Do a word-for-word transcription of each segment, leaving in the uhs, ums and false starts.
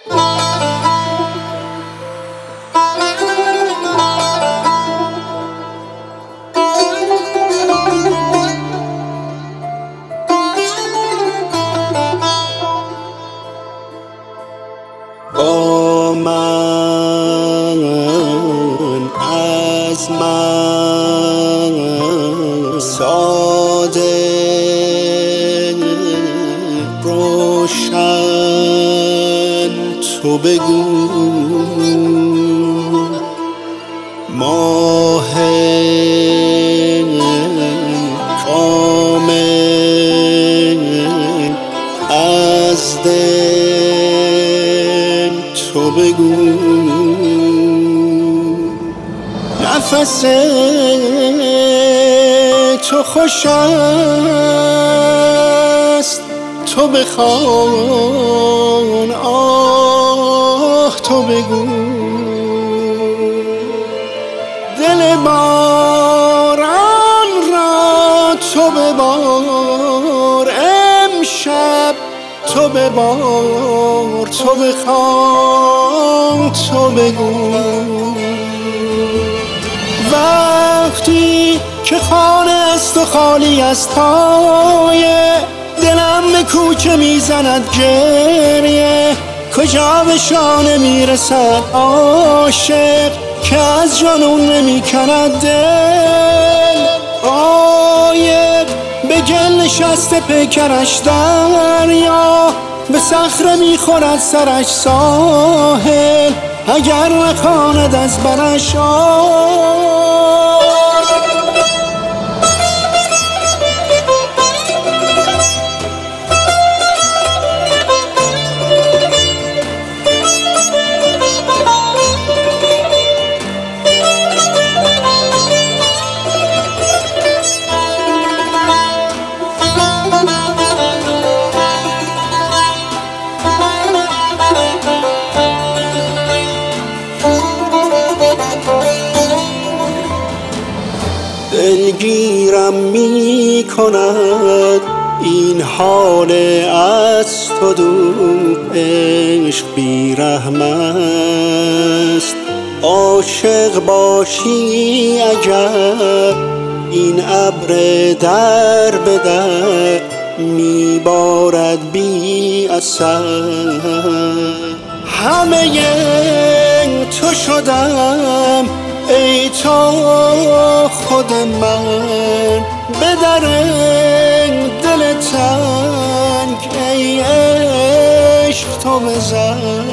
با من از من ساده روشن تو بگو، ماه کامل از دل تو بگو، نفس تو خوش است تو بخوان، آه تو بگو، دل باران را تو ببار، امشب تو ببار، تو بخوان تو بگو، وقتی که خانه است و خالی از پای دلم به کوچه میزند گریه، کجا به شانه میرسد عاشق که از جنون نمیکند دل، عایق به گل نشسته پیکرش دریا، به صخره میخورد سرش ساحل، اگر نخواند از برش دلگیرم می کند این حال از تو دور، عشق بی رحم است، عاشق باشی اگر این ابر در به در می بارد بی اثر، همه تو شدم ای تو خود من، به در دل تنگ ای عشق تو بزن،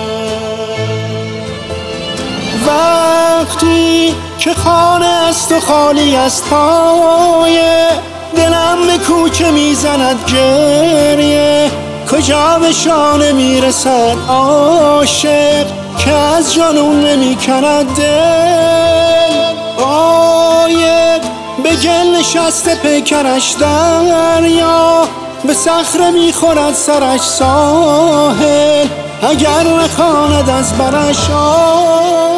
وقتی که خانه است و خالی از پای دلم به کوچه میزند گریه، کجا به شانه میرسد عاشق که از جنون نمیکند دل، عایق به گل نشسته پیکرش دریا، به صخره میخورد سرش ساحل، اگر نخواند از برش